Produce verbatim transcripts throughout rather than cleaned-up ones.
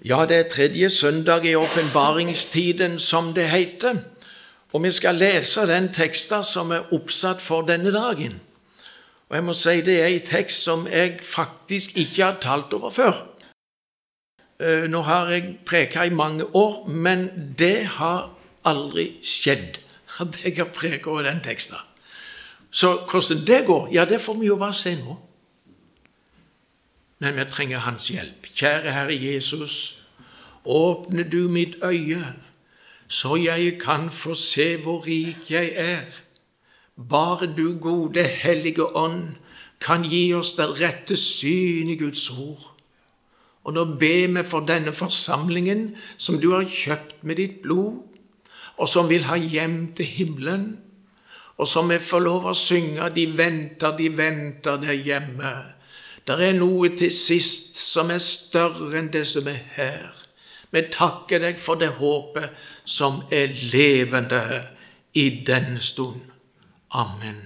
Ja, det er tredje søndag i åpenbaringstiden, som det heter, og vi skal lese den teksten som er oppsatt for denne dagen. Og jeg må si det er en tekst som jeg faktisk ikke har talt over før. Nå har jeg preket i mange år, men det har aldri skjedd at jeg har preket over den teksten. Så hvordan det går, ja, det får vi jo bare se nå. Men vi trenger hans hjelp. Kjære Herre Jesus, åpne du mitt øye, så jeg kan få se hvor rik jeg er. Bare du, gode hellige ånd, kan gi oss det rette syn i Guds ord. Og nå ber vi for denne forsamlingen som du har kjøpt med ditt blod, og som vil ha hjem til himmelen, og som vi får lov å synge, de venter, de venter der hjemme. Der er noe til sist som er større enn det som er her. Vi takker deg for det håpet som er levende i denne stund. Amen.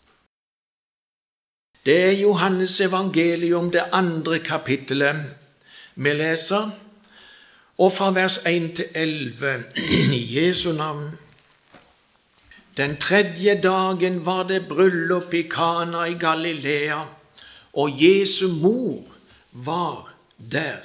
Det er Johannes evangelium, det andre kapittelet vi leser, og fra vers en til elleve i Jesu navn. Den tredje dagen var det bryllup i Kana i Galilea, og Jesu mor var der.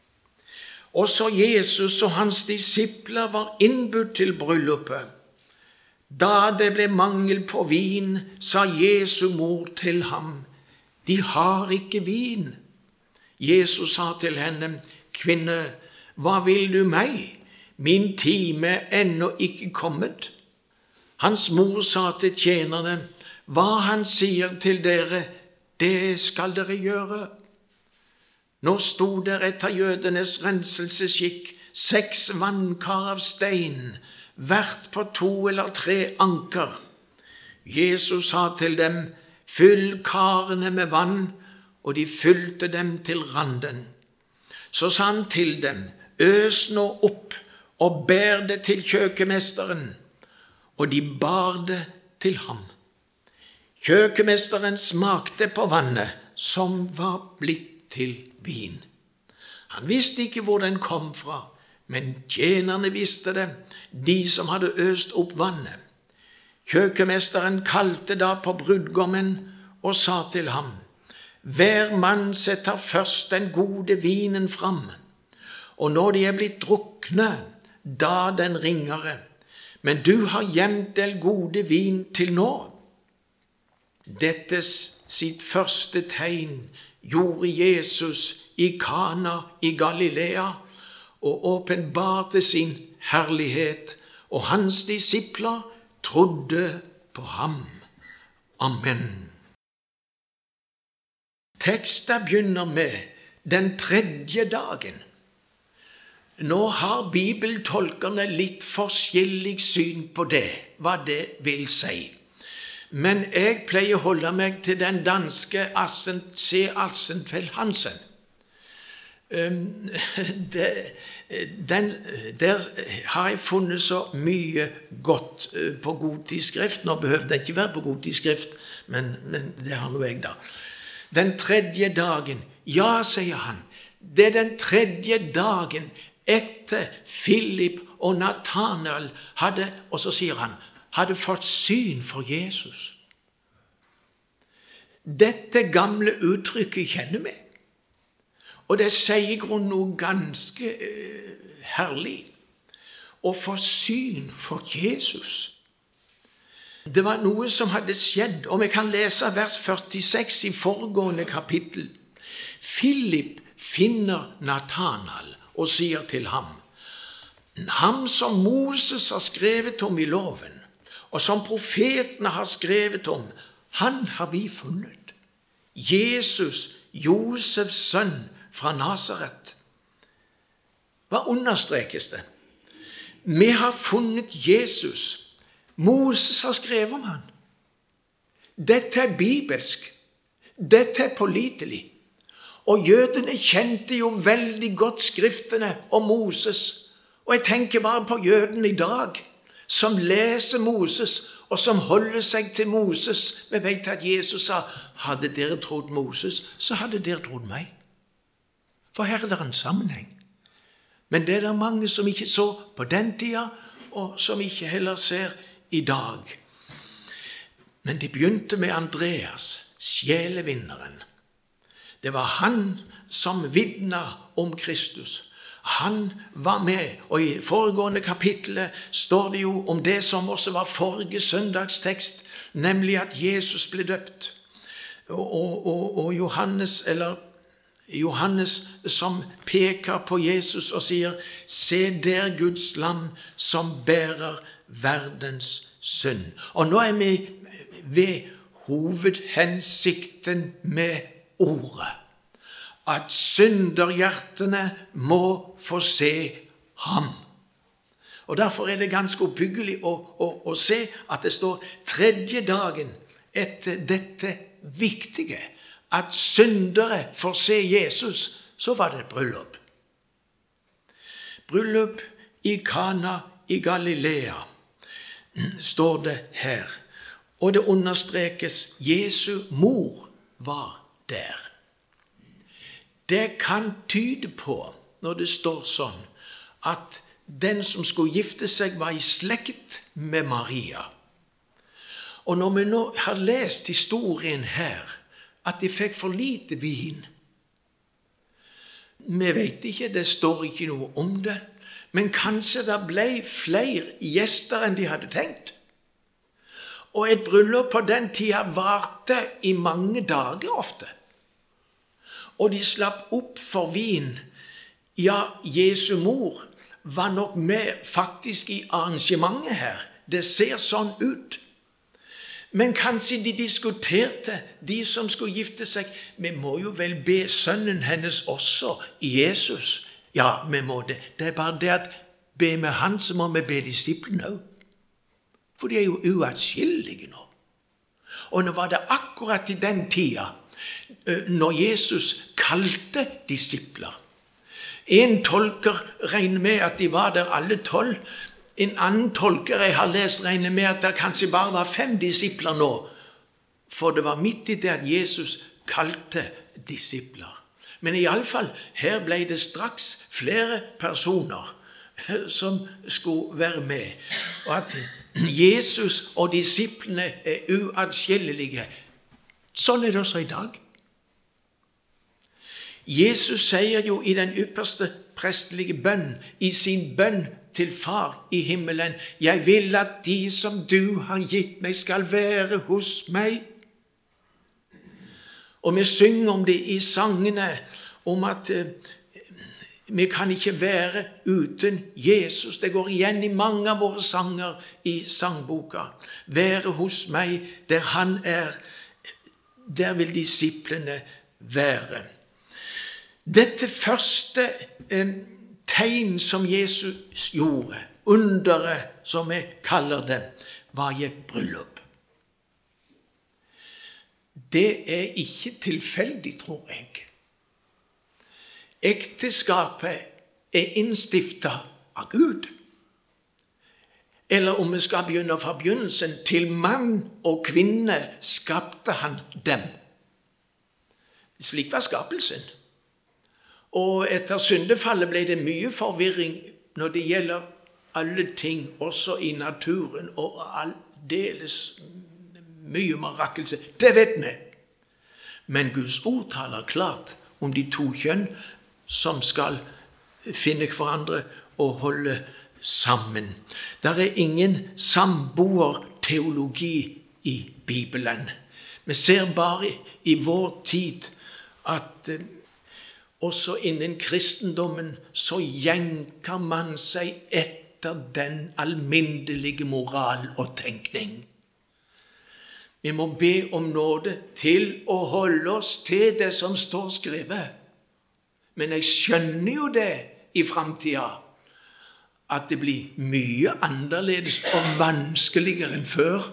Også Jesus og hans disipler var innbudt til bryllupet. Da det ble mangel på vin, sa Jesu mor til ham, «De har ikke vin.» Jesus sa til henne, «Kvinne, hva vil du meg? Min time er ennå ikke kommet.» Hans mor sa til tjenerne, «Hva han sier til dere, det skal dere gjøre.» Nå stod der etter jødenes renselsesskikk seks vannkar av stein, hvert på to eller tre anker. Jesus sa til dem, «Fyll karene med vann», og de fylte dem til randen. Så sa han til dem, «Øs nå opp og bær det til kjøkkenmesteren», og de bar det til ham. Kjøkkenmesteren smakte på vannet, som var blitt til vin. Han visste ikke hvor den kom fra, men tjenerne visste det, de som hadde øst opp vannet. Kjøkkenmesteren kalte da på brudgommen og sa til ham, «Hver mann setter først den gode vinen fram, og når de er blitt drukne, da den ringere. Men du har gjemt den gode vin til nå.» Dette sitt første tegn gjorde Jesus i Kana i Galilea og åpenbarte sin herlighet, og hans disipler trodde på ham. Amen. Teksten begynner med den tredje dagen. Nå har bibeltolkerne litt forskjellig syn på det, hva det vil si. Men jeg pleier å holde meg til den danske C. Assenfeldt Hansen. Den, der har jeg funnet så mye godt på gotisk skrift. Nå behøver det ikke være på gotisk skrift, men, men det har nå jeg da. Den tredje dagen, ja, sier han, det er den tredje dagen etter Philip og Nathanael hadde, og så sier han, hadde fått syn for Jesus. Dette gamle uttrykket kjenner vi, og det sier grunn noe ganske uh, herlig, å få syn for Jesus. Det var noe som hadde skjedd, og vi kan lese vers førtiseks i foregående kapittel. Philip finner Nathanael og sier til ham, «Ham som Moses har skrevet om i loven, og som profetene har skrevet om, han har vi funnet. Jesus, Josefs sønn fra Nazaret.» Hva understrekes det? Vi har funnet Jesus. Moses har skrevet om han. Dette er bibelsk. Dette er pålitelig. Og jødene kjente jo veldig godt skriftene om Moses. Og jeg tenker bare på jødene i dag, som leser Moses, og som holder seg til Moses. Vi vet at Jesus sa, hadde dere trodd Moses, så hadde dere trodd meg. For her er det en sammenheng. Men det er det mange som ikke så på den tida, og som ikke heller ser i dag. Men det begynte med Andreas, sjelevinneren. Det var han som vitnet om Kristus. Han var med, og i foregående kapittel står det jo om det som også var forrige søndagstekst, nemlig at Jesus ble døpt. Og, og, og, og Johannes, eller Johannes som peker på Jesus og sier, se der Guds lam som bærer verdens synd. Og nå er vi ved hovedhensikten med ordet. At synderhjertene må få se ham. Og derfor er det ganske oppbyggelig å, å, å se at det står tredje dagen etter dette viktige, at syndere får se Jesus, så var det et bryllup. Bryllup i Kana i Galilea, står det her. Og det understrekes, Jesu mor var der. Det kan tyde på, når det står sånn, at den som skulle gifte seg var i slekt med Maria. Og når vi nå har lest historien her, at de fikk for lite vin. Vi vet ikke, det står ikke noe om det, men kanskje det ble flere gjester enn de hadde tenkt. Og et bryllup på den tida varte i mange dager ofte. Og de slapp opp for vin. Ja, Jesu mor var nok med faktisk i arrangementet her. Det ser sånn ut. Men kanskje de diskuterte, de som skulle gifte seg, vi må jo vel be sønnen hennes også, Jesus. Ja, vi må det. Det er bare det at be med han, så må vi be disiplene også. For de er jo uatskillelige nå. Og nå var det akkurat i den tida, når Jesus kalte disipler. En tolker regner med at de var der alle tolv. En annen tolker jeg har lest regner med at det kanskje bare var fem disipler nå. For det var midt i det at Jesus kalte disipler. Men i alle fall, her ble det straks flere personer som skulle være med. Og at Jesus og disiplene er uatskillelige. Sånn er det også i dag. Jesus sier jo i den ypperste prestelige bønn, i sin bønn til far i himmelen, jeg vil at de som du har gitt meg skal være hos meg. Og vi synger om det i sangene, om at eh, vi kan ikke være uten Jesus. Det går igjen i mange av våre sanger i sangboka. Være hos meg der han er, der vil disiplene være. Dette første eh, tegn som Jesus gjorde, underet som vi kaller det, var i et bryllup. Det er ikke tilfeldig, tror jeg. Ekteskapet er innstiftet av Gud. Eller om vi skal begynne fra begynnelsen, til mann og kvinne skapte han dem. Slik var skapelsen. Og etter syndefallet ble det mye forvirring når det gjelder alle ting, også i naturen, og aldeles mye mirakel. Det vet vi. Men Guds ord taler klart om de to kjønn som skal finne hverandre og holde sammen. Det er ingen samboerteologi i Bibelen. Vi ser bare i vår tid at også innen kristendommen så jenker man seg etter den alminnelige moral og tenkning. Vi må be om nåde til å holde oss til det som står skrevet. Men jeg skjønner jo det i fremtiden, at det blir mye annerledes og vanskeligere enn før.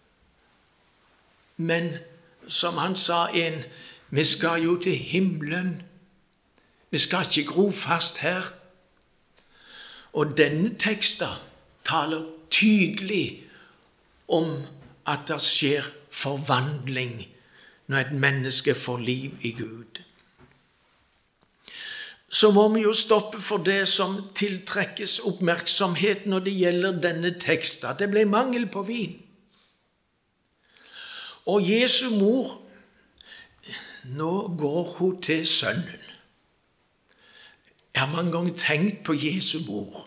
Men som han sa en, vi skal jo til himmelen. Vi skal ikke gro fast her. Og denne teksten taler tydelig om at det skjer forvandling når et menneske får liv i Gud. så må vi jo stoppe for det som tiltrekkes oppmerksomhet når det gjelder denne teksten. Det ble mangel på vin. Og Jesu mor, nå går hun til sønnen. Jeg har mange ganger tenkt på Jesu mor.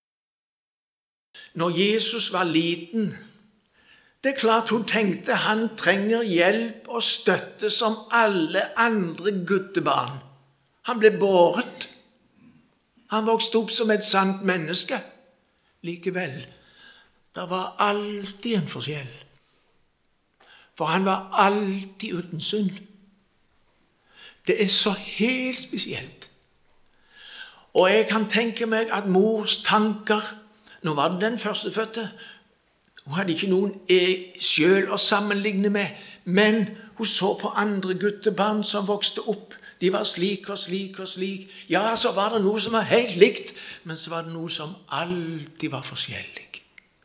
Når Jesus var liten, det er klart hun tenkte han trenger hjelp og støtte som alle andre guttebarn. Han ble båret. Han vokste opp som et sant menneske. Likevel, det var alltid en forskjell. For han var alltid uten synd. Det er så helt spesielt. Og jeg kan tenke meg at mors tanker, nå var det den førstefødte, hun hadde ikke noen selv å sammenligne med, men hun så på andre guttebarn som vokste opp. De var slik og slik og slik. Ja, så var det noe som var helt likt, men så var det noe som alltid var forskjellig.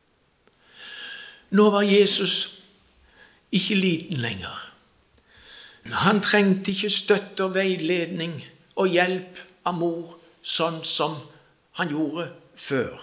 Nå var Jesus ikke liten lenger. Han trengte ikke støtte og veiledning og hjelp av mor, sånn som han gjorde før.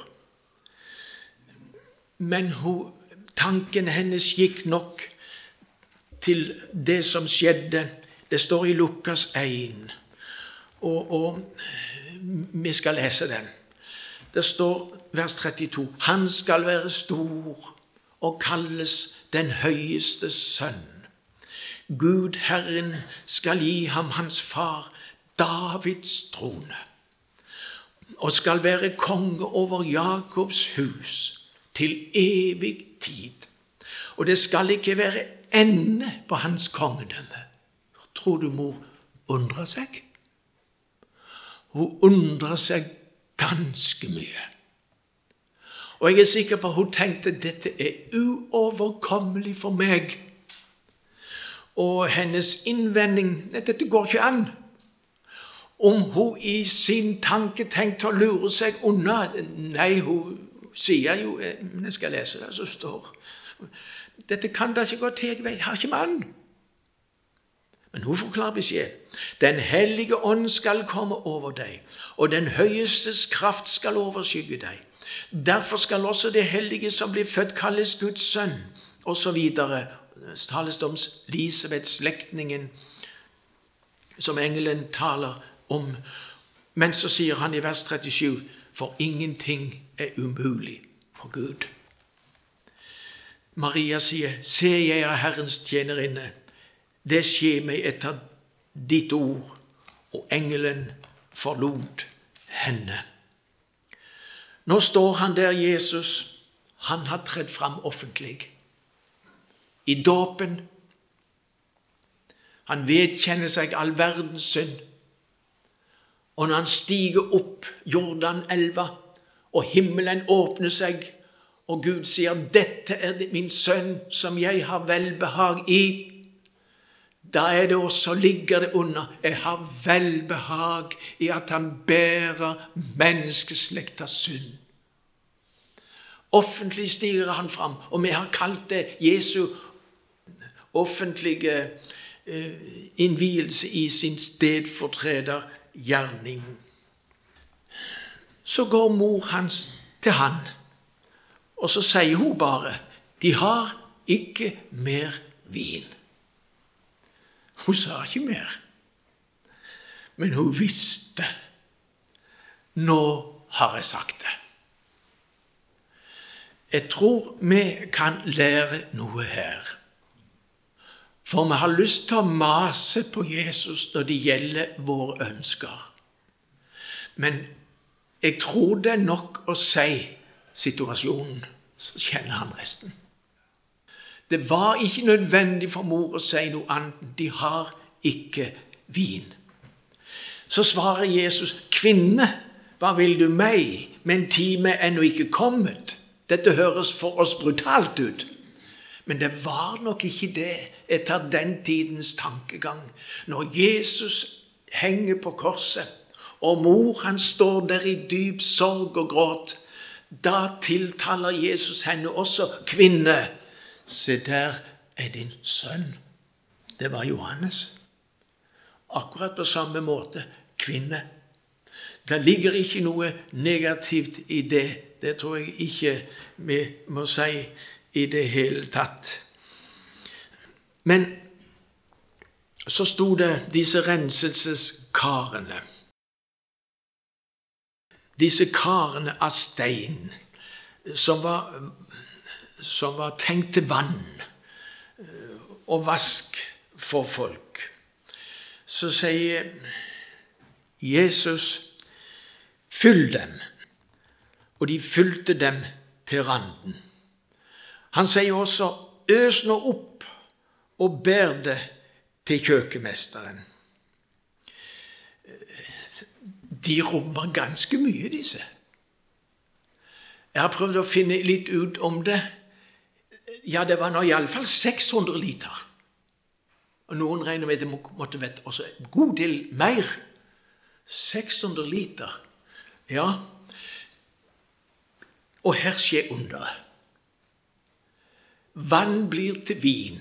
Men hun, tanken hennes gikk nok til det som skjedde. Det står i Lukas én, og, og vi skal lese den. Det står vers trettito. Han skal være stor og kalles den høyeste sønn. Gud Herren skal gi ham hans far Davids trone, og skal være konge over Jakobs hus til evig tid. Og det skal ikke være ende på hans kongedømme. Tror du mor undrer seg? Hun undrer seg ganske mye. Og jeg er sikker på at hun tenkte dette er uoverkommelig for meg. Og hennes innvending, dette går ikke an. Om hun i sin tanke tenkte å lure seg unna, nei, hun sier jo, men jeg skal lese det som står. Dette kan da ikke gå til, jeg har ikke mann. Men hun forklarer beskjed. Den hellige ånd skal komme over deg, og den høyestes kraft skal overskygge deg. Derfor skal også det hellige som blir født kalles Guds sønn, og så videre. Så tales det om Elisabeth, slektningen, som engelen taler om. Men så sier han i vers trettisju, for ingenting er umulig for Gud. Maria sier, se jeg er Herrens tjenerinne. Det skjer meg etter ditt ord, og engelen forlot henne. Nå står han der, Jesus. Han har tredd fram offentlig. I dåpen. Han vedkjenner seg all verdens synd. Og når han stiger opp Jordanelva, og himmelen åpner seg, og Gud sier, dette er det min sønn som jeg har velbehag i, da er det også, ligger det under, jeg har velbehag i at han bærer menneskeslektas synd. Offentlig stiger han fram, og vi har kalt det Jesu offentlige uh, innvielse i sin stedfortredergjerning. Så går mor hans til han, og så sier hun bare, de har ikke mer vin. Hun sa ikke mer, men hun visste, nå har jeg sagt det. Jeg tror vi kan lære noe her, for vi har lyst til å mase på Jesus når det gjelder våre ønsker. Men jeg tror det er nok å si situasjonen, så kjenner han resten. Det var ikke nødvendig for mor å si noe annet. De har ikke vin. Så svarer Jesus, kvinne, hva vil du meg? Men time er ennå ikke kommet. Dette høres for oss brutalt ut. Men det var nok ikke det etter den tidens tankegang. Når Jesus henger på korset, og mor han står der i dyp sorg og gråt, da tiltaler Jesus henne også, kvinne, se der er din sønn. Det var Johannes. Akkurat på samme måte, kvinne. Det ligger ikke noe negativt i det. Det tror jeg ikke vi må si i det hele tatt. Men så sto det disse renselseskarene. Disse karene av stein som var, som var tenkt til vann og vask for folk. Så sier Jesus, fyll dem. Og de fylte dem til randen. Han sier også, øs nå opp og bær det til kjøkkenmesteren. De rommer ganske mye, disse. Jeg har prøvd å finne litt ut om det. Ja, det var nå i alle fall seks hundre liter. Og noen regner med det måtte være også en god del mer. seks hundre liter. Ja. Og her skjer underet. Vann blir til vin.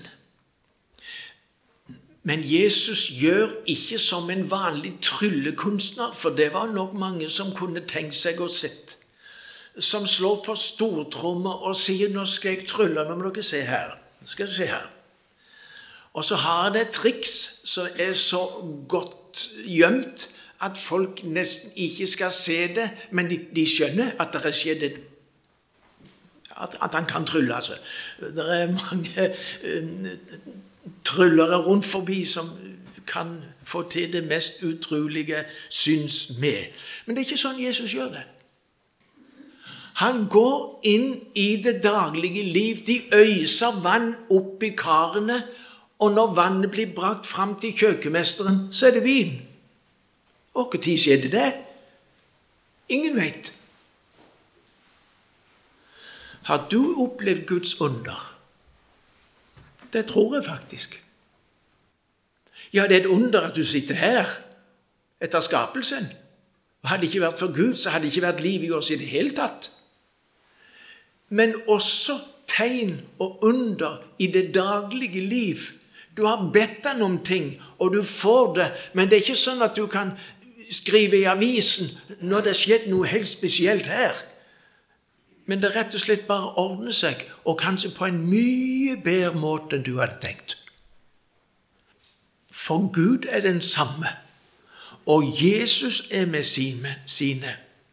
Men Jesus gjør ikke som en vanlig tryllekunstner, for det var nok mange som kunne tenkt seg å sett, som slår på stortrommer og sier, nå skal jeg trylle, nå må dere se her. Nå skal du se her. Og så har det et triks som er så godt gjemt at folk nesten ikke skal se det, men de, de skjønner at det er skjedd et At, at han kan trylle, altså. Det er mange uh, tryllere rundt forbi som kan få til det mest utrolige, syns med. Men det er ikke sånn Jesus gjør det. Han går inn i det daglige liv. De øyser vann opp i karene, og når vannet blir brakt fram til kjøkkenmesteren, så er det vin. Og hvor tid skjedde det? Ingen vet. Har du opplevd Guds under? Det tror jeg faktisk. Ja, det er et under at du sitter her etter skapelsen. Og hadde det ikke vært for Gud, så hadde det ikke vært liv i oss i det hele tatt. Men også tegn og under i det daglige liv. Du har bedt deg om ting, og du får det, men det er ikke sånn at du kan skrive i avisen når det skjedde noe helt spesielt her. Men det rett og slett bare ordner seg, og kanskje på en mye bedre måte enn du hadde tenkt. For Gud er den samme, og Jesus er med sine.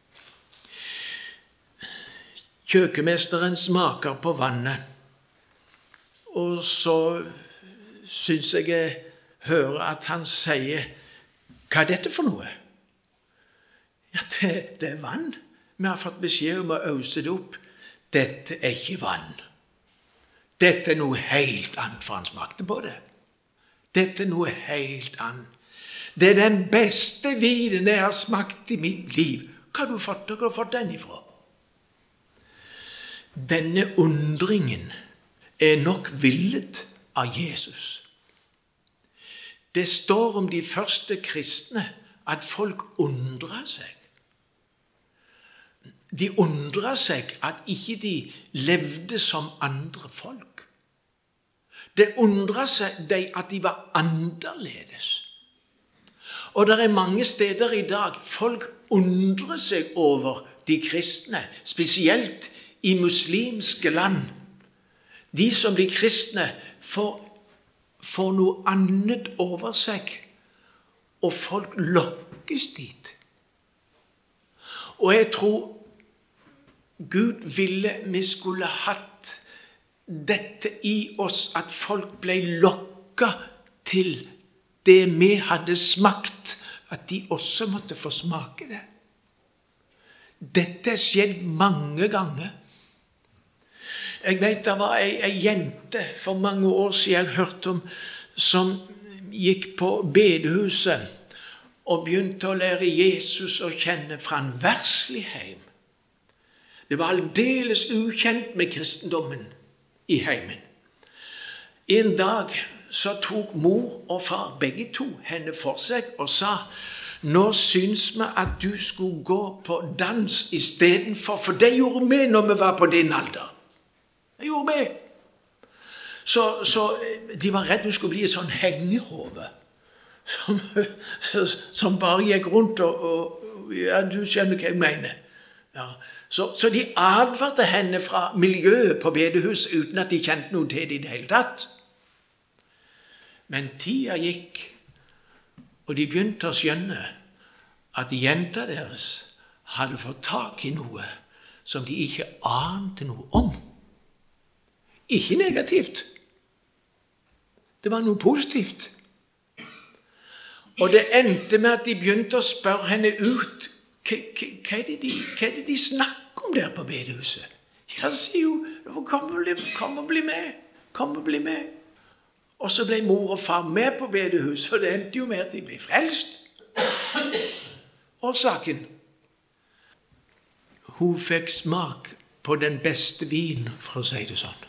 Kjøkkenmesteren smaker på vannet, og så synes jeg jeg hører at han sier, hva er dette for noe? Ja, det, det er vann. Vi har fått beskjed om å øse det opp. Dette er ikke vann. Dette er noe helt annet, for han smakte på det. Dette er noe helt annet. Det er den beste vinen jeg har smakt i mitt liv. Hva har du fått? Hva har du fått den ifra? Denne undringen er nok villet av Jesus. Det står om de første kristne at folk undrer seg. De undret seg at ikke de levde som andre folk. Det undret seg de at de var annerledes. Og det er mange steder i dag folk undrer seg over de kristne, spesielt i muslimske land. De som blir kristne får, får noe annet over seg, og folk lokkes dit. Og jeg tror Gud ville vi skulle hatt dette i oss, at folk ble lokket til det vi hadde smakt, at de også måtte få smake det. Dette har skjedd mange ganger. Jeg vet det var ei, ei jente for mange år siden jeg hørte om, som gikk på bedehuset og begynte å lære Jesus å kjenne fra en verslig heim. Det var aldeles ukjent med kristendommen i heimen. En dag så tok mor og far, begge to, henne for seg og sa, nå syns vi at du skulle gå på dans i stedet for, for det gjorde vi når vi var på din alder. Det gjorde vi. Så, så de var redd du skulle bli et sånn hengehove, som, som bare gikk rundt og, og, Ja, du skjønner hva jeg mener. Ja. Så, så de advarte henne fra miljøet på bedehuset uten at de kjente noe til det i det hele tatt. Men tida gikk, og de begynte å skjønne at jenta deres hadde fått tak i noe som de ikke ante noe om. Ikke negativt. Det var noe positivt. Og det endte med at de begynte å spørre henne ut. Hva, hva, hva, er, det de, hva er det de snakker om der på bedehuset? Ja, sier jo, kom og bli, kom og bli med. Kom og bli med. Og så ble mor og far med på bedehuset, og det endte jo med at de ble frelst. Årsaken. Hun fikk smak på den beste vin, for å si det sånn.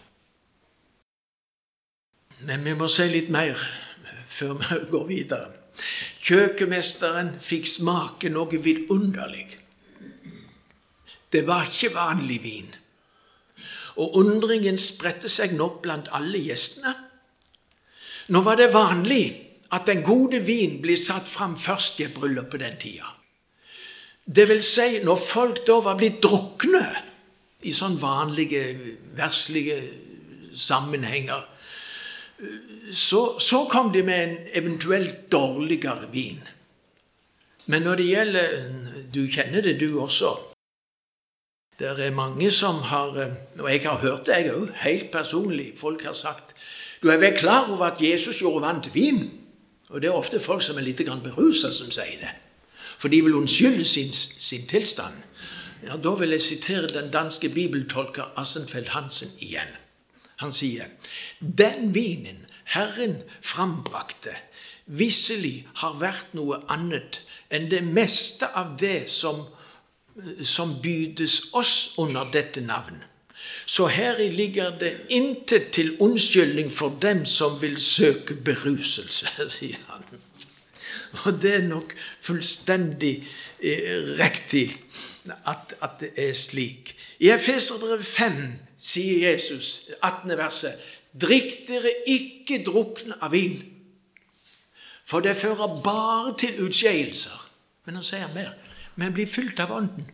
Men vi må si litt mer før vi går videre. Kjøkkenmesteren fikk smake noe vidunderlig. Det var ikke vanlig vin. Og undringen spredte seg nok blant alle gjestene. Nå var det vanlig at den gode vin ble satt fram først i et bryllup på den tida. Det vil si, når folk da var blitt drukne i sånn vanlige, verslige sammenhenger, så, så kom de med en eventuelt dårligere vin. Men når det gjelder, du kjenner det du også, det er mange som har, og jeg har hørt det jeg også, helt personlig, folk har sagt, du er vel klar over at Jesus gjorde vann til vin? Og det er ofte folk som er litt grann beruset som sier det. For de vil unnskylde sin, sin tilstand. Ja, da vil jeg sitere den danske bibeltolker Assenfeldt Hansen igjen. Han sier, den vinen Herren frambrakte visselig har vært noe annet enn det meste av det som, som bydes oss under dette navn. Så heri ligger det intet til unnskyldning for dem som vil søke beruselse, sier han. Og det er nok fullstendig eh, riktig at, at det er slik. I Efeserbrevet fem sier Jesus, attende verset, drikk dere ikke drukne av vin, for det fører bare til utskeielser. Men han sier mer, men blir fylt av ånden.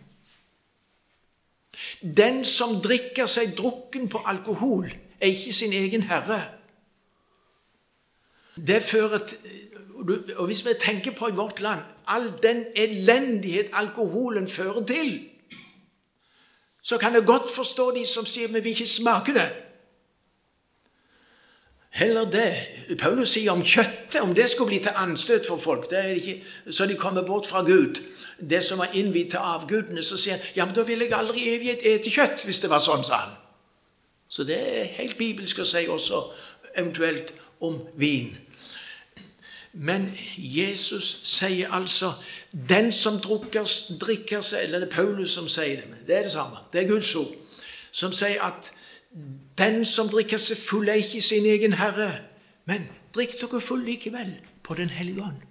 Den som drikker seg drukken på alkohol, er ikke sin egen herre. Det fører til, og hvis vi tenker på i vårt land, all den elendighet alkoholen fører til, så kan jeg godt forstå de som sier, men vi ikke smaker det. Heller det. Paulus sier om kjøttet, om det skulle bli til anstøt for folk, det er ikke, så de kommer bort fra Gud. Det som var innvidd til avgudene, så sier han, ja, men da vil jeg aldri evighet ete kjøtt, hvis det var sånn, sa han. Så det er helt bibelsk å si også, eventuelt om vin. Men Jesus sier altså, den som drukker, drikker seg, eller det er Paulus som sier det, men det er det samme, det er Guds ord, som sier at den som drikker seg full er ikke sin egen herre, men drikk dere full likevel på den hellige ånd.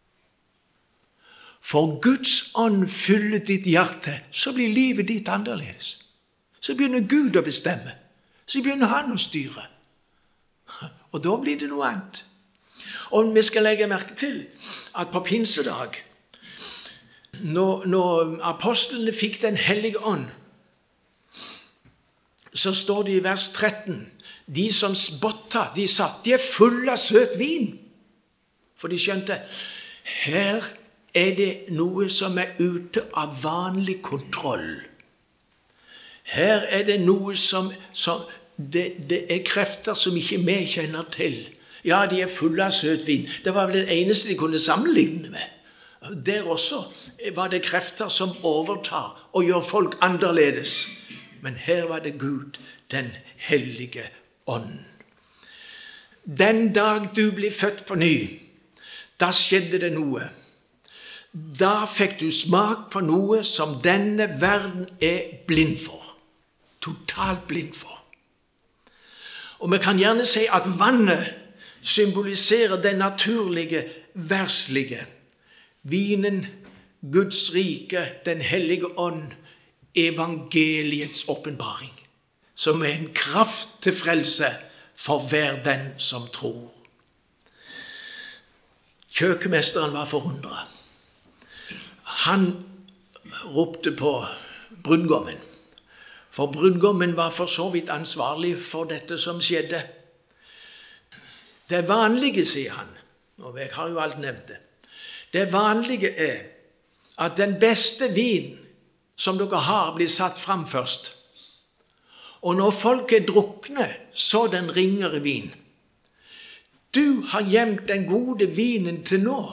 For Guds ånd fyller ditt hjerte, så blir livet ditt annerledes. Så begynner Gud å bestemme, så begynner han å styre, og da blir det noe annet. Og vi skal legge merke til at på pinsedag, når, når apostlene fikk den hellige ånd, så står det i vers tretten, de som spotta, de sa, de er fulle av søt vin. For de skjønte, her er det noe som er ute av vanlig kontroll. Her er det noe som, som det, det er krefter som ikke vi kjenner til. Ja, de er fulle av søt vin. Det var vel det eneste de kunne sammenligne med. Der også var det krefter som overtar og gjør folk annerledes. Men her var det Gud, den hellige ånd. Den dag du ble født på ny, da skjedde det noe. Da fikk du smak på noe som denne verden er blind for. Totalt blind for. Og vi kan gjerne si at vannet symboliserer det naturlige, verslige. Vinen, Guds rike, den hellige ånd, evangeliets åpenbaring, som er en kraft til frelse for hver den som tror. Kjøkkenmesteren var forundret. Han ropte på brudgommen. For brudgommen var for så vidt ansvarlig for dette som skjedde. Det vanlige, sier han, og jeg har jo alt nevnt det, det vanlige er at den beste vin som dere har blir satt fram først. Og når folk er drukne, så den ringere vin. Du har gjemt den gode vinen til nå.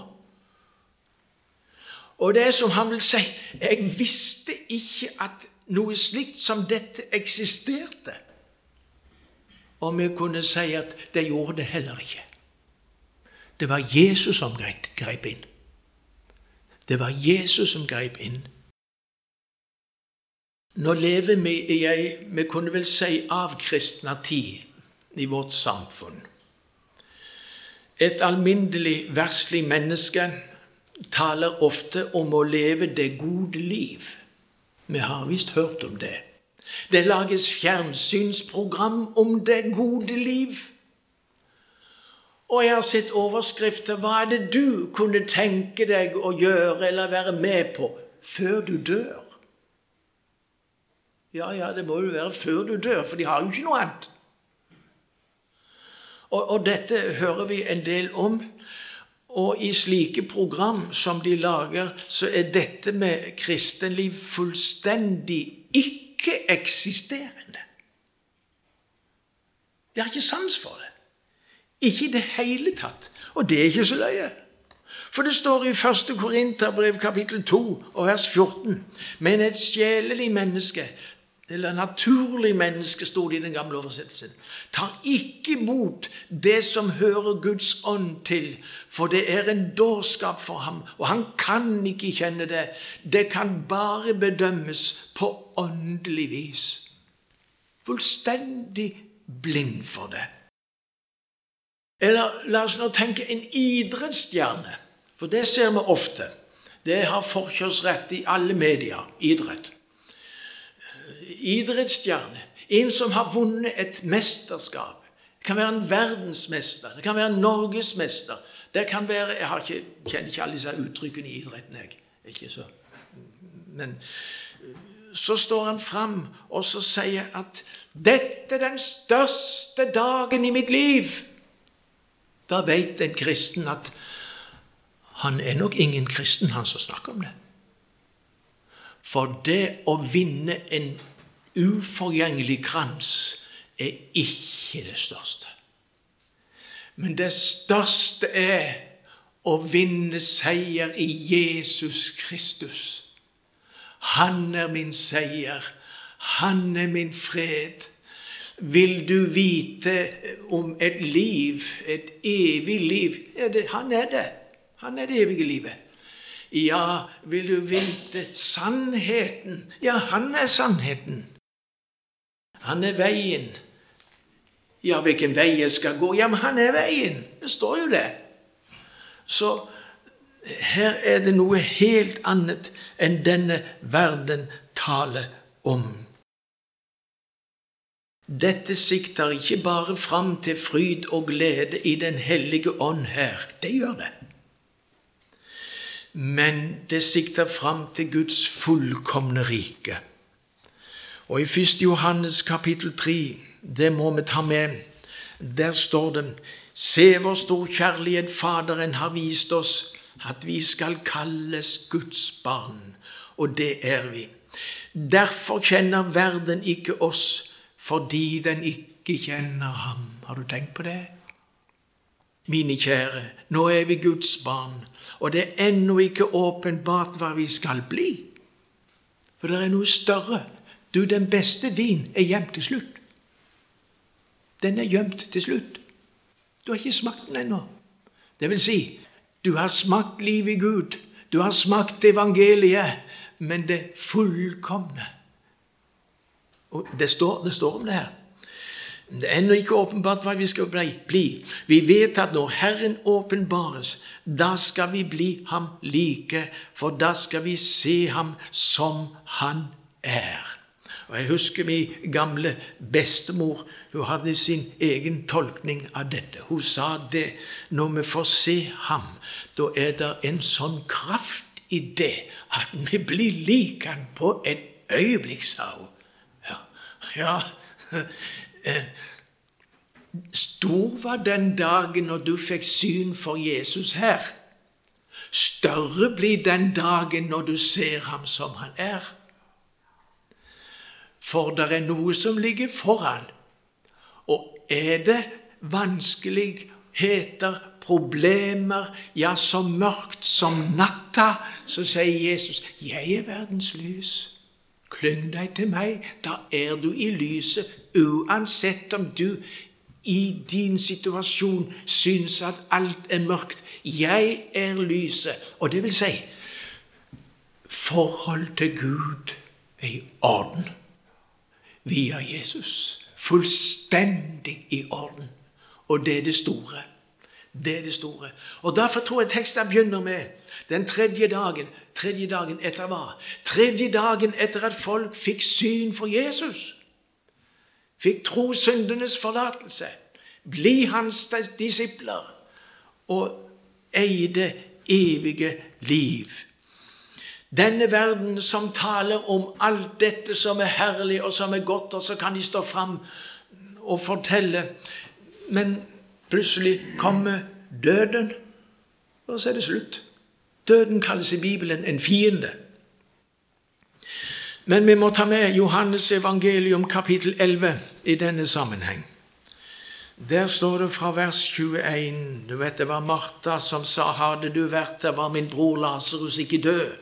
Og det er som han vil si, jeg visste ikke at noe slikt som dette eksisterte. Og vi kunne si at det gjorde det heller ikke. Det var Jesus som grep inn. Det var Jesus som grep inn. Nå lever vi i ei, vi kunne vel si, avkristna tid i vårt samfunn. Et alminnelig verslig menneske taler ofte om å leve det gode liv. Vi har visst hørt om det. Det lages fjernsynsprogram om det gode liv. Og jeg har sett overskrifter, hva er det du kunne tenke deg å gjøre eller være med på før du dør? Ja, ja, det må jo være før du dør, for de har jo ikke noe annet. Og, og dette hører vi en del om, og i slike program som de lager, så er dette med kristenliv fullstendig ikke eksisterende. De har ikke sans for det. Ikke i det hele tatt. Og det er ikke så løye. For det står i første Korinterbrev kapittel to og vers fjorten, men et sjelelig menneske, eller naturlig menneske, stod det i den gamle oversettelsen, tar ikke imot det som hører Guds ånd til, for det er en dårskap for ham, og han kan ikke kjenne det. Det kan bare bedømmes på åndelig vis. Fullstendig blind for det. Eller la oss nå tenke en idrettsstjerne, for det ser vi ofte. Det har forkjørsrett i alle medier, idrett. Idrettsstjerne, en som har vunnet et mesterskap. Det kan være en verdensmester, det kan være en norgesmester, det kan være, jeg har ikke, kjenner ikke alle disse uttrykkene i idretten, jeg, ikke så, men så står han fram og så sier at dette er den største dagen i mitt liv. Da vet en kristen at han er nok ingen kristen, han som snakker om det. For det å vinne en uforgjengelig krans er ikke det største. Men det største er å vinne seier i Jesus Kristus. Han er min seier. Han er min fred. Vil du vite om et liv, et evig liv? Ja, det, han er det. Han er det evige livet. Ja, vil du vite sannheten? Ja, han er sannheten. Han er veien. Ja, hvilken vei jeg skal gå? Ja, men han er veien. Det står jo det. Så her er det noe helt annet enn denne verden taler om. Dette sikter ikke bare fram til fryd og glede i den hellige ånd her. Det gjør det. Men det sikter fram til Guds fullkomne rike. Og i første Johannes kapittel tre, det må vi ta med, der står det, se hvor stor kjærlighet Faderen har vist oss, at vi skal kalles Guds barn, og det er vi. Derfor kjenner verden ikke oss, fordi den ikke kjenner ham. Har du tenkt på det? Mine kjære, nå er vi Guds barn, og det er ennå ikke åpenbart hva vi skal bli. For det er noe større. Du, den beste vin er gjemt til slutt. Den er gjemt til slutt. Du har ikke smakt den ennå. Det vil si, du har smakt liv i Gud. Du har smakt evangeliet, men det fullkomne. Og det står, det står om det her. Det er ennå ikke åpenbart hva vi skal bli. Vi vet at når Herren åpenbares, da skal vi bli ham like, for da skal vi se ham som han er. Og jeg husker min gamle bestemor, hun hadde sin egen tolkning av dette. Hun sa det, når vi får se ham, da er det en sånn kraft i det at vi blir lik han på et øyeblikk, sa hun. Ja, ja. Stor var den dagen når du fikk syn for Jesus her. Større blir den dagen når du ser ham som han er. For det er noe som ligger foran. Og er det vanskeligheter, problemer, ja, så mørkt som natta, så sier Jesus, jeg er verdens lys. Klyng deg til meg, da er du i lyset, uansett om du i din situasjon synes at alt er mørkt. Jeg er lyset, og det vil si, forhold til Gud er i orden. Via Jesus. Fullstendig i orden. Og det er det store. Det er det store. Og derfor tror jeg teksten begynner med den tredje dagen. Tredje dagen etter hva? Tredje dagen etter at folk fikk syn for Jesus. Fikk tro syndenes forlatelse. Bli hans disipler. Og eie det evige liv. Denne verden som taler om alt dette som er herlig og som er godt, og så kan de stå frem og fortelle. Men plutselig kommer døden, og så er det slutt. Døden kalles i Bibelen en fiende. Men vi må ta med Johannes evangelium kapittel elleve i denne sammenheng. Der står det fra vers tjueen. Du vet, det var Martha som sa, hadde du vært der, var min bror Lazarus ikke død.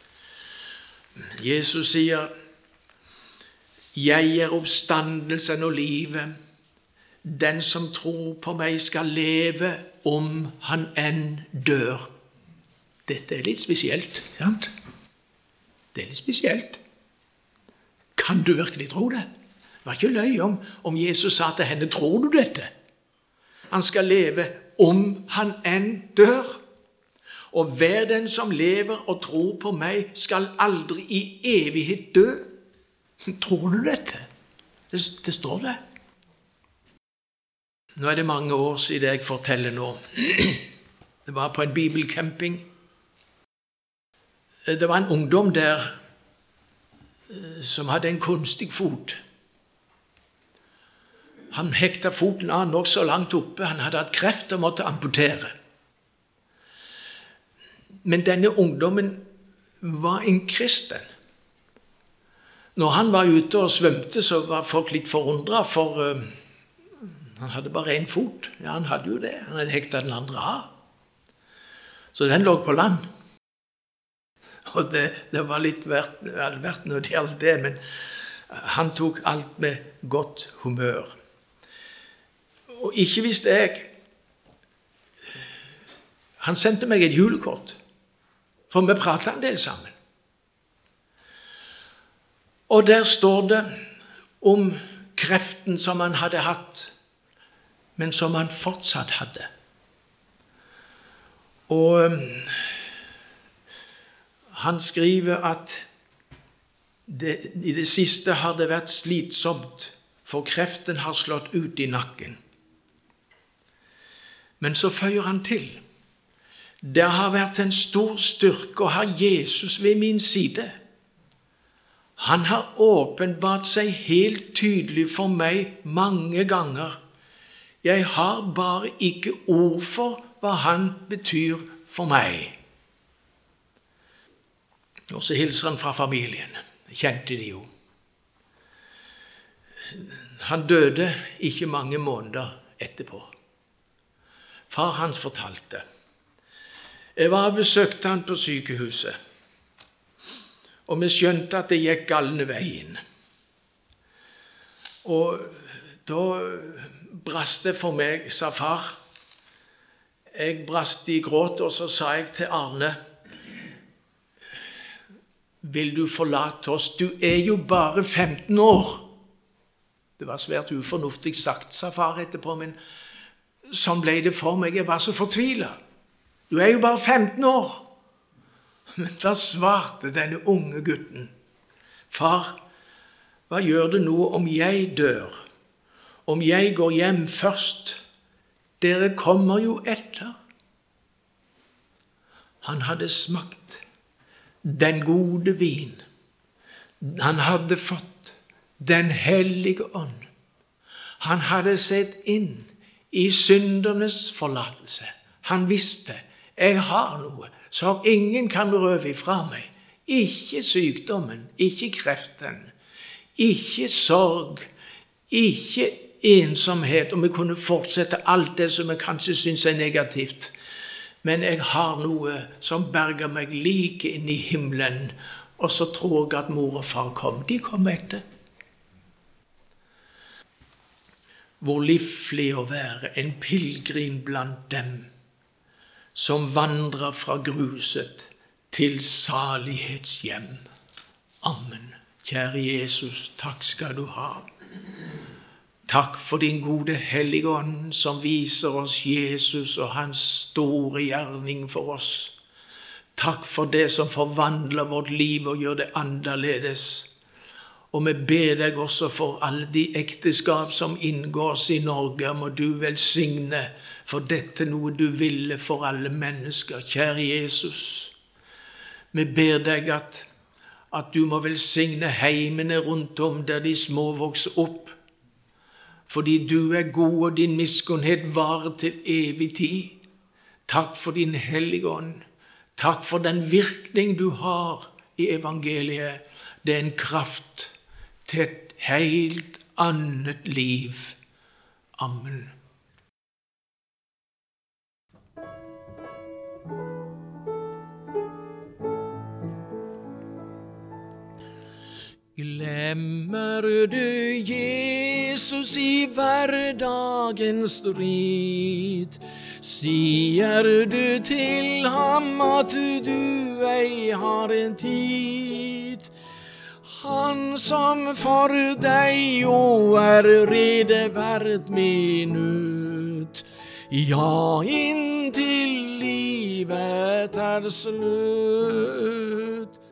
Jesus sier, jeg er oppstandelsen og livet. Den som tror på meg skal leve om han enn dør. Dette er litt spesielt, sant? Det er litt spesielt. Kan du virkelig tro det? Det var ikke løy om, om Jesus sa til henne, tror du dette? Han skal leve om han enn dør. Og hver den som lever og tror på meg skal aldri i evighet dø. Tror du dette? Det, det står det. Nå er det mange år siden jeg forteller nå. Det var på en bibelcamping. Det var en ungdom der som hadde en kunstig fot. Han hekta foten av nok så langt oppe. Han hadde hatt kreft og måtte amputere. Men denne ungdommen var en kristen. Når han var ute og svømte, så var folk litt forundret, for uh, han hadde bare en fot. Ja, han hadde jo det. Han hadde hekta den andre av. Så den lå på land. Og det, det var litt verdt, verdt når det gjaldt det, men han tok alt med godt humør. Og ikke visste jeg. Han sendte meg et julekort, for vi pratet en del sammen. Og der står det om kreften som han hadde hatt, men som han fortsatt hadde. Og han skriver at det, i det siste har det vært slitsomt, for kreften har slått ut i nakken. Men så føyer han til. Det har vært en stor styrke å ha Jesus ved min side. Han har åpenbart seg helt tydelig for meg mange ganger. Jeg har bare ikke ord for hva han betyr for meg. Og så hilser han fra familien. Kjente de jo. Han døde ikke mange måneder etterpå. Far hans fortalte. Jeg var og besøkte han på sykehuset, og vi skjønte at det gikk galne veien. Og da brast det for meg, sa far. Jeg brast i gråt, og så sa jeg til Arne, vil du forlate oss? Du er jo bare femten år. Det var svært ufornuftig sagt, sa far etterpå, men sånn ble det for meg. Jeg var så fortvilet. Du er jo bare femten år. Men da svarte denne unge gutten, far, hva gjør det nå om jeg dør? Om jeg går hjem først? Dere kommer jo etter. Han hadde smakt den gode vin. Han hadde fått den hellige ånd. Han hadde sett inn i syndernes forlatelse. Han visste, jeg har noe som ingen kan røve ifra meg. Ikke sykdommen, ikke kreften, ikke sorg, ikke ensomhet, og vi kunne fortsette alt det som vi kanskje synes er negativt. Men jeg har noe som berger meg like inn i himmelen, og så tror jeg at mor og far kom. De kom etter. Hvor livlig å være en pilgrim blant dem som vandrer fra gruset til salighetshjem. Amen. Kjære Jesus, takk skal du ha. Takk for din gode hellige ånd som viser oss Jesus og hans store gjerning for oss. Takk for det som forvandler vårt liv og gjør det annerledes. Og vi ber deg også for alle de ekteskap som inngås i Norge, må du velsigne, for dette noe du ville for alle mennesker. Kjære Jesus, vi ber deg at, at du må velsigne heimene rundt om der de små vokser opp, fordi du er god og din miskunnhet varer til evig tid. Takk for din hellige ånd. Takk for den virkning du har i evangeliet. Det er en kraft til et helt annet liv. Amen. Glemmer du Jesus i hverdagens strid? Sier du til ham at du ei har en tid? Han som for deg jo er rede hvert minutt, ja, inntil livet er slutt.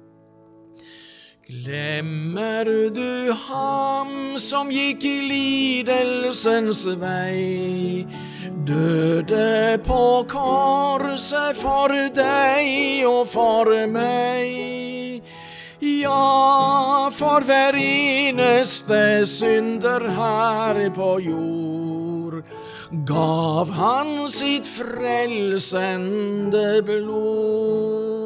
Glemmer du ham som gikk i lidelsens vei, døde på korset for deg og for meg? Ja, for hver eneste synder her på jord gav han sitt frelsende blod.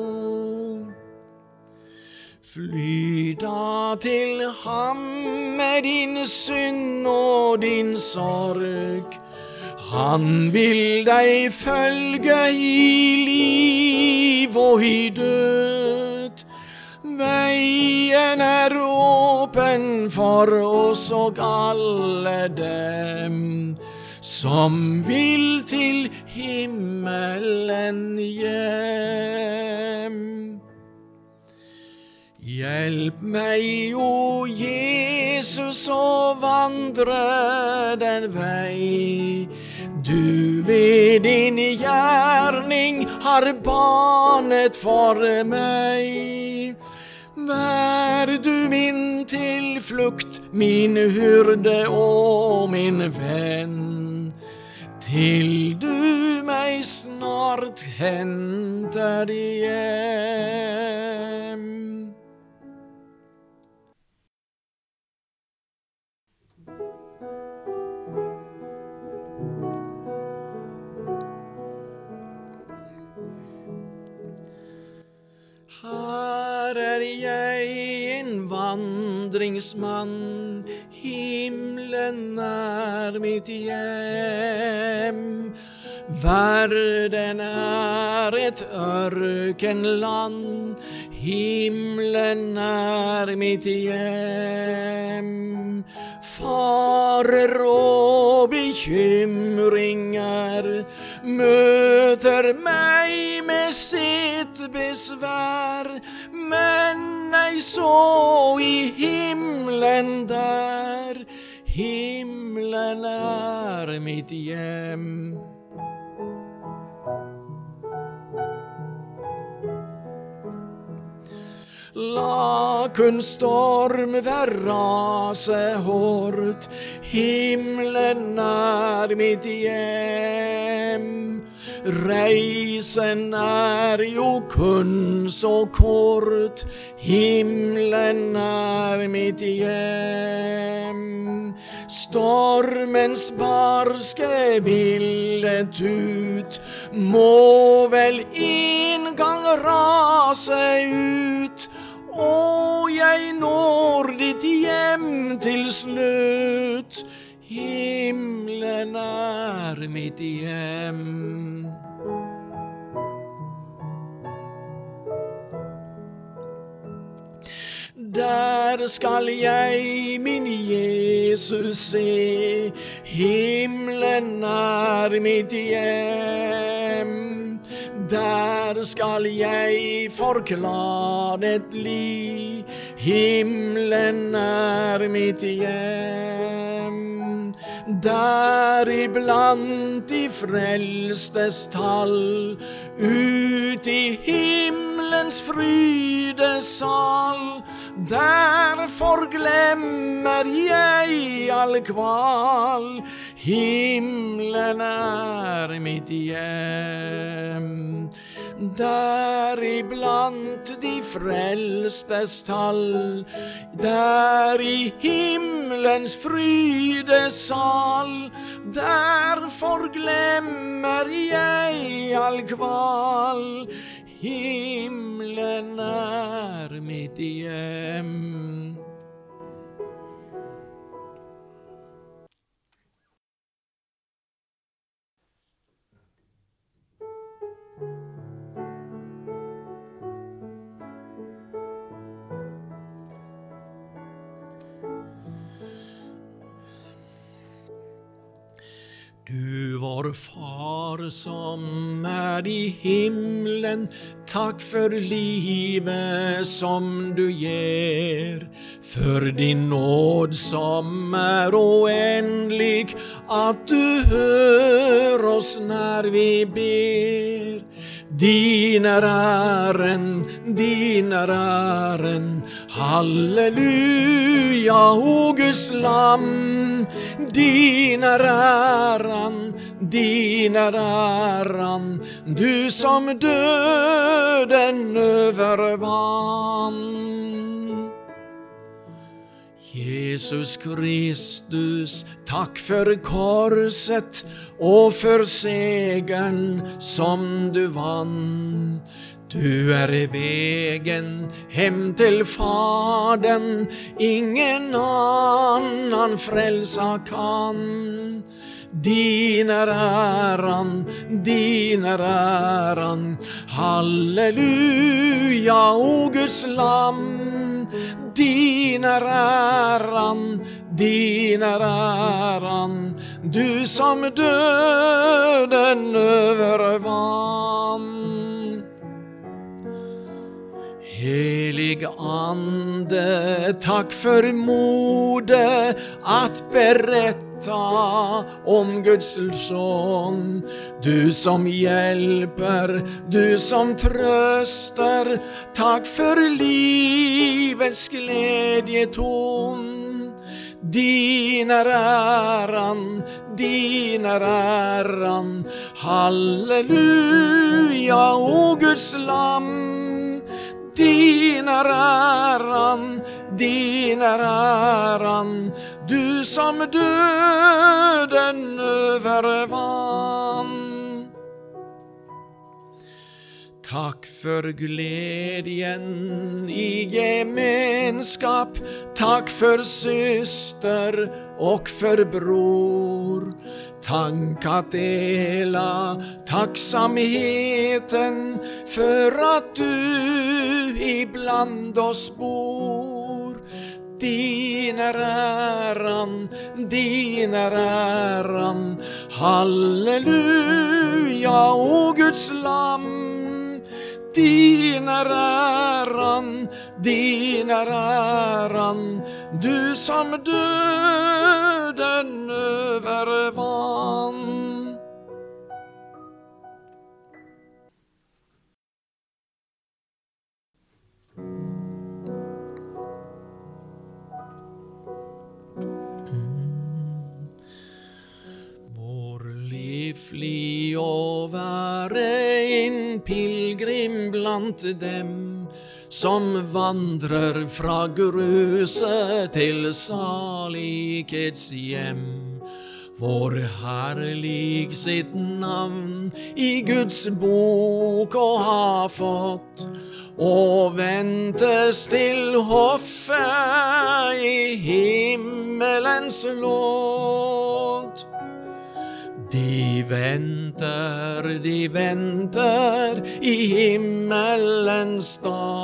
Fly da til ham med din synd og din sorg. Han vil deg følge i liv og i død. Veien er åpen for oss og alle dem som vil til himmelen hjem. Hjelp meg, o Jesus, å vandre den vei du ved din gjerning har banet for meg. Vær du min tilflukt, min hyrde og min venn, til du meg snart henter hjem. Her er jeg en vandringsmann, himmelen er mitt hjem. Verden er et ørkenland, himmelen er mitt hjem. Farer og bekymringer møter meg med sitt besvær, men jeg så i himmelen der, himmelen er mitt hjem. La kun storm rase hårdt, himmelen er mitt hjem. reisen er jo kun så kort, himmelen er mitt hjem. Stormens barske ville tut må vel en gang rase ut, og jeg når ditt hjem til slutt. Himmelen er mitt hjem. Der skal jeg min Jesus se, himmelen er mitt hjem. Der skal jeg forklaret bli, himmelen er mitt hjem. Der iblant de frelstes tall, ut i himmelens frydesal, derfor glemmer jeg all kval, himmelen er mitt hjem. Der iblant de frelstes tall, der i himmelens frydesal, derfor glemmer jeg all kval, himmelen er mitt hjem. Du vår far som er i himmelen, takk for livet som du gir, for din nåd som er uendelig, at du hører oss når vi ber. Din er æren, din er æren, halleluja, o Guds lam. Din er æren, din er æren, du som døden overvann. Jesus Kristus, takk for korset og for segern som du vann. Du er vegen hem til Faderen, ingen annan frelsa kan. Din er æren, din er æren, halleluja, o Guds lam. Din er æren, din er æren, du som døden overvann. Helig Ande, takk for modet at beretta om Guds son. Du som hjelper, du som trøster, takk for livets gledjeton. Din er æren, din er æren, halleluja, o Guds lam. Din er æren, din er æren, du som døden overvann. Takk for gledjen i gemenskap, takk for søster og for bror. Tank at dela tacksamheten för att du ibland oss bor. Din är äran, din är äran, halleluja, o Guds lam. Din är äran, din är äran, du som döden övervann. fli å være en pilgrim blant dem som vandrer fra gruset til salighetshjem. Hvor herlig sitt navn i Guds bok å ha fått, og ventes til hoffet i himmelens låt. De venter, de venter i himmelens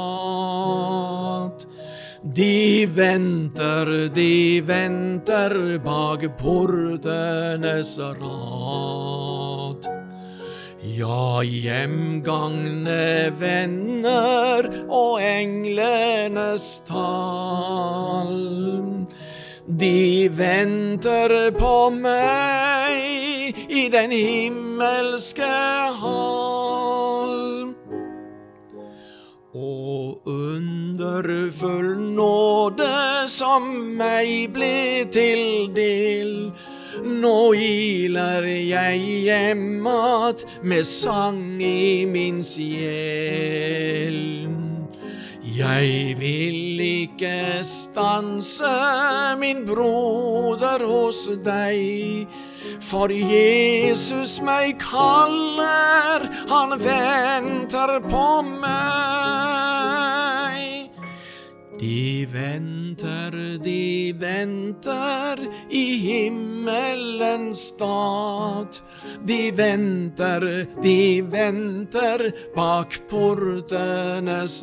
stat. De venter, de venter bak portenes rad. Ja, hjemgangne venner og englenes tall. De venter på meg i den himmelske hall. Og underfull nåde som meg ble til del, nå iler jeg hjem at med sang i min sjel. Jeg vil ikke stanse, min broder, hos deg, for Jesus meg kaller, han venter på meg. De venter, de venter i himmelens stat. De venter, de venter bak portenes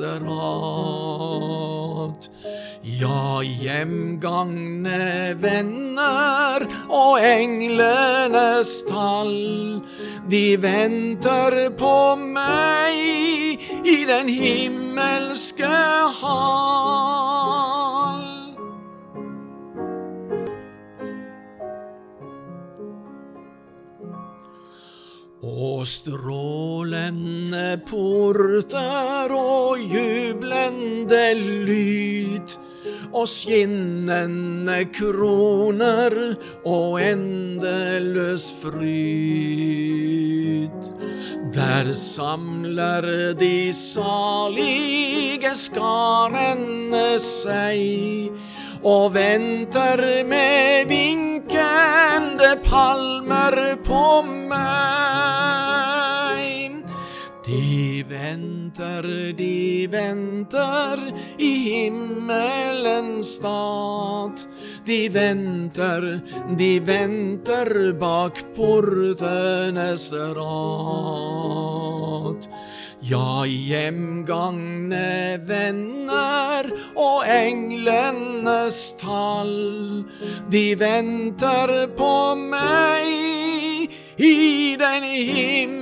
rad. Ja, hjemgangne venner og englenes tall, de venter på meg i den himmelske hall. Og strålende porter og jublende lyd, og skinnende kroner og endeløs fryd. Der samler de salige skarene seg, og venter med vinkende palmer på meg. De venter, de venter i himmelens stat. De venter, de venter bak portenes rad. Ja, hjemgangne venner og englenes tall, de venter på meg i den himmel